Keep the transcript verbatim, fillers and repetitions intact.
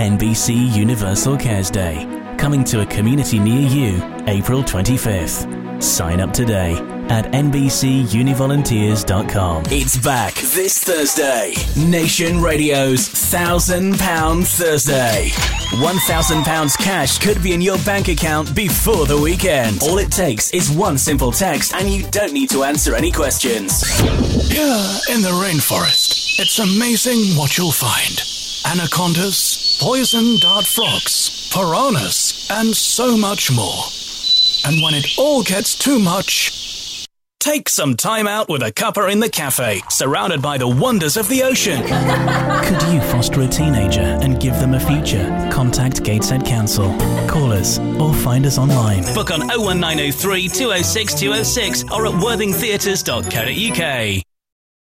N B C Universal Cares Day. Coming to a community near you, April twenty-fifth. Sign up today at n b c univolunteers dot com. It's back this Thursday. Nation Radio's Thousand Pound Thursday. One thousand pounds cash could be in your bank account before the weekend. All it takes is one simple text, and you don't need to answer any questions. Here in the rainforest, it's amazing what you'll find. Anacondas, poison dart frogs, piranhas, and so much more. And when it all gets too much, take some time out with a cuppa in the cafe, surrounded by the wonders of the ocean. Could you foster a teenager and give them a future? Contact Gateshead Council. Call us or find us online. Book on oh one nine oh three, two oh six, two oh six or at worthing theatres dot co dot uk.